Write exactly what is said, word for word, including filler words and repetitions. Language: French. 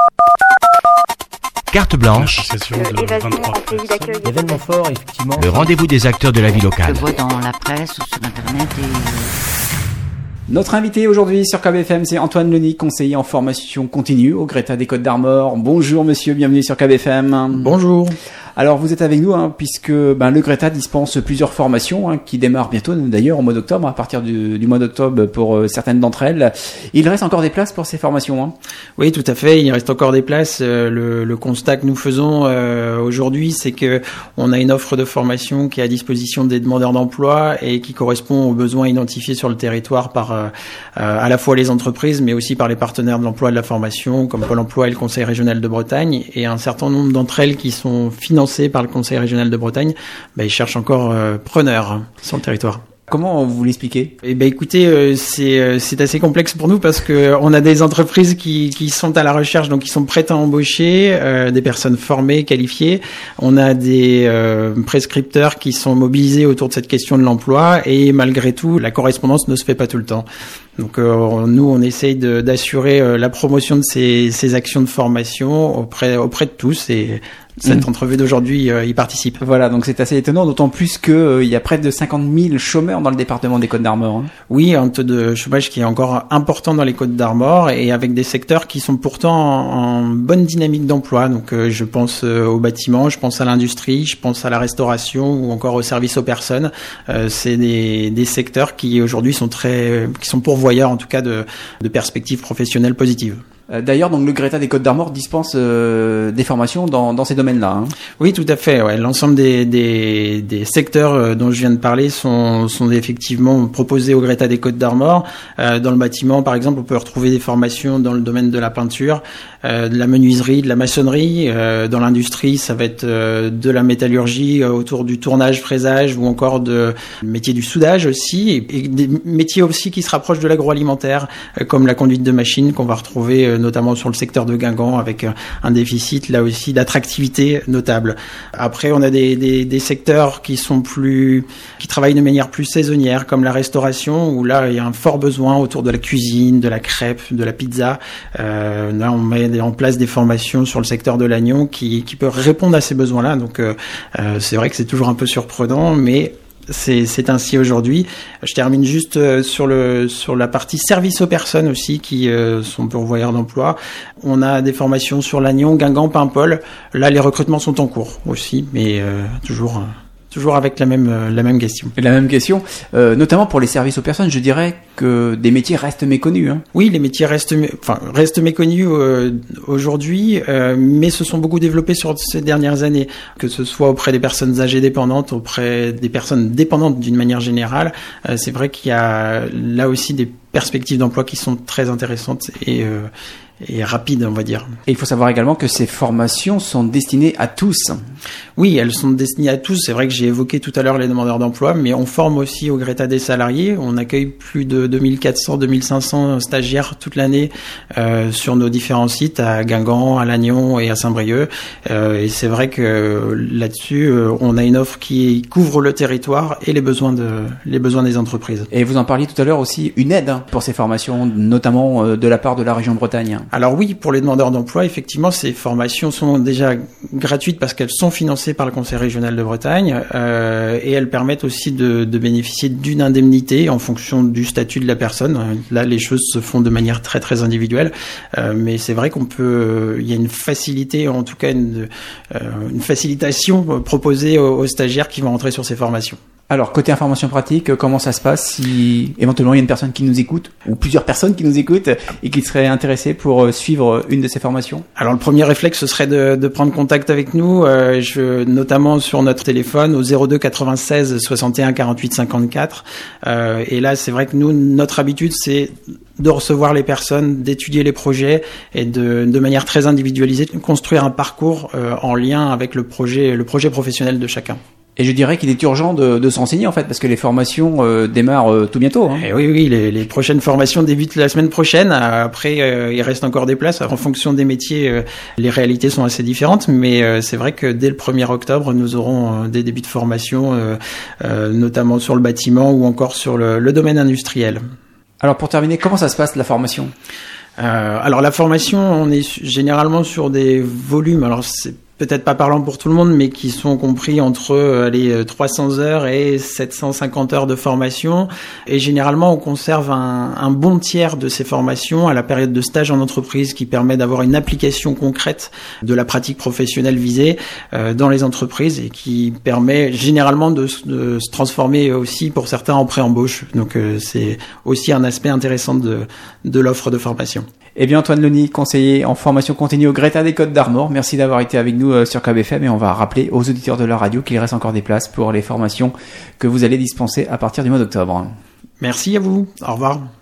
Carte blanche, événement fort, effectivement. le rendez-vous des acteurs de la vie locale. Je vois dans la presse ou sur internet et... Notre invité aujourd'hui sur K B F M, c'est Antoine Leny, conseiller en formation continue au Greta des Côtes d'Armor. Bonjour monsieur, bienvenue sur K B F M. Bonjour. Alors vous êtes avec nous hein, puisque ben, le Greta dispense plusieurs formations hein, qui démarrent bientôt d'ailleurs au mois d'octobre, à partir du, du mois d'octobre pour euh, certaines d'entre elles. Il reste encore des places pour ces formations hein. Oui, tout à fait, il reste encore des places. Euh, le, le constat que nous faisons euh, aujourd'hui, c'est que on a une offre de formation qui est à disposition des demandeurs d'emploi et qui correspond aux besoins identifiés sur le territoire par euh, à la fois les entreprises mais aussi par les partenaires de l'emploi et de la formation comme Pôle emploi et le Conseil régional de Bretagne, et un certain nombre d'entre elles qui sont financées par le Conseil régional de Bretagne, bah, ils cherchent encore euh, preneurs sur le territoire. Comment vous l'expliquez ? Eh ben écoutez, euh, c'est euh, c'est assez complexe pour nous parce que on a des entreprises qui qui sont à la recherche, donc qui sont prêtes à embaucher euh, des personnes formées, qualifiées. On a des euh, prescripteurs qui sont mobilisés autour de cette question de l'emploi, et malgré tout, la correspondance ne se fait pas tout le temps. Donc euh, nous, on essaye de, d'assurer euh, la promotion de ces, ces actions de formation auprès auprès de tous, et cette mmh. entrevue d'aujourd'hui euh, y participe. Voilà, donc c'est assez étonnant, d'autant plus que euh, il y a près de cinquante mille chômeurs dans le département des Côtes d'Armor. Hein. Oui, un taux de chômage qui est encore important dans les Côtes d'Armor, et avec des secteurs qui sont pourtant en, en bonne dynamique d'emploi. Donc euh, je pense euh, au bâtiment, je pense à l'industrie, je pense à la restauration ou encore au service aux personnes. Euh, c'est des, des secteurs qui aujourd'hui sont très, qui sont pourvoyeurs en tout cas de, de perspectives professionnelles positives. D'ailleurs, donc le Greta des Côtes d'Armor dispense euh, des formations dans, dans ces domaines-là. Hein. Oui, tout à fait. Ouais. L'ensemble des, des, des secteurs dont je viens de parler sont, sont effectivement proposés au Greta des Côtes d'Armor. Euh, dans le bâtiment, par exemple, on peut retrouver des formations dans le domaine de la peinture, euh, de la menuiserie, de la maçonnerie. Euh, dans l'industrie, ça va être euh, de la métallurgie euh, autour du tournage, fraisage, ou encore de métier du soudage aussi, et, et des métiers aussi qui se rapprochent de l'agroalimentaire, euh, comme la conduite de machines qu'on va retrouver euh, notamment sur le secteur de Guingamp, avec un déficit là aussi d'attractivité notable. Après, on a des, des, des secteurs qui sont plus, qui travaillent de manière plus saisonnière, comme la restauration, où là il y a un fort besoin autour de la cuisine, de la crêpe, de la pizza. Euh, là, on met en place des formations sur le secteur de l'Agnon qui, qui peuvent répondre à ces besoins-là. Donc, euh, c'est vrai que c'est toujours un peu surprenant, mais C'est, c'est ainsi aujourd'hui. Je termine juste sur le sur la partie service aux personnes aussi, qui euh, sont pourvoyeurs d'emploi. On a des formations sur l'Agnon, Guingamp, Paimpol. Là, les recrutements sont en cours aussi, mais euh, toujours. Euh, Toujours avec la même euh, la même question. Et la même question, euh, notamment pour les services aux personnes, je dirais que des métiers restent méconnus. Hein. Oui, les métiers restent, enfin restent méconnus euh, aujourd'hui, euh, mais se sont beaucoup développés sur ces dernières années, que ce soit auprès des personnes âgées dépendantes, auprès des personnes dépendantes d'une manière générale. Euh, c'est vrai qu'il y a là aussi des perspectives d'emploi qui sont très intéressantes et euh, et rapide, on va dire. Et il faut savoir également que ces formations sont destinées à tous. Oui, elles sont destinées à tous. C'est vrai que j'ai évoqué tout à l'heure les demandeurs d'emploi, mais on forme aussi au Greta des salariés. On accueille plus de deux mille quatre cents, deux mille cinq cents stagiaires toute l'année euh, sur nos différents sites, à Guingamp, à Lannion et à Saint-Brieuc. Euh, et c'est vrai que là-dessus, euh, on a une offre qui couvre le territoire et les besoins de les besoins des entreprises. Et vous en parliez tout à l'heure aussi, une aide hein, pour ces formations, notamment euh, de la part de la région Bretagne. Alors oui, pour les demandeurs d'emploi, effectivement, ces formations sont déjà gratuites parce qu'elles sont financées par le Conseil régional de Bretagne euh, et elles permettent aussi de, de bénéficier d'une indemnité en fonction du statut de la personne. Là, les choses se font de manière très très individuelle, euh, mais c'est vrai qu'on peut, il y a une facilité, en tout cas une, euh, une facilitation proposée aux, aux stagiaires qui vont entrer sur ces formations. Alors, côté information pratique, comment ça se passe si éventuellement il y a une personne qui nous écoute, ou plusieurs personnes qui nous écoutent et qui seraient intéressées pour suivre une de ces formations ? Alors, le premier réflexe, ce serait de, de prendre contact avec nous, euh, je, notamment sur notre téléphone au zéro deux quatre-vingt-seize soixante et un quarante-huit cinquante-quatre. Euh, et là, c'est vrai que nous, notre habitude, c'est de recevoir les personnes, d'étudier les projets et de, de manière très individualisée, de construire un parcours euh, en lien avec le projet, le projet professionnel de chacun. Et je dirais qu'il est urgent de, de se renseigner en fait, parce que les formations euh, démarrent euh, tout bientôt. Hein. Et oui, oui, les, les prochaines formations débutent la semaine prochaine. Après, euh, il reste encore des places. En fonction des métiers, euh, les réalités sont assez différentes, mais euh, c'est vrai que dès le premier octobre, nous aurons euh, des débuts de formation, euh, euh, notamment sur le bâtiment ou encore sur le, le domaine industriel. Alors pour terminer, comment ça se passe la formation ? Euh, alors la formation, on est généralement sur des volumes. Alors c'est peut-être pas parlant pour tout le monde, mais qui sont compris entre euh, les trois cents heures et sept cent cinquante heures de formation. Et généralement, on conserve un, un bon tiers de ces formations à la période de stage en entreprise, qui permet d'avoir une application concrète de la pratique professionnelle visée euh, dans les entreprises, et qui permet généralement de, de se transformer aussi pour certains en pré-embauche. Donc euh, c'est aussi un aspect intéressant de, de l'offre de formation. Eh bien, Antoine Lony, conseiller en formation continue au Greta des Côtes d'Armor, merci d'avoir été avec nous sur K B F M, et on va rappeler aux auditeurs de la radio qu'il reste encore des places pour les formations que vous allez dispenser à partir du mois d'octobre. Merci à vous. Au revoir.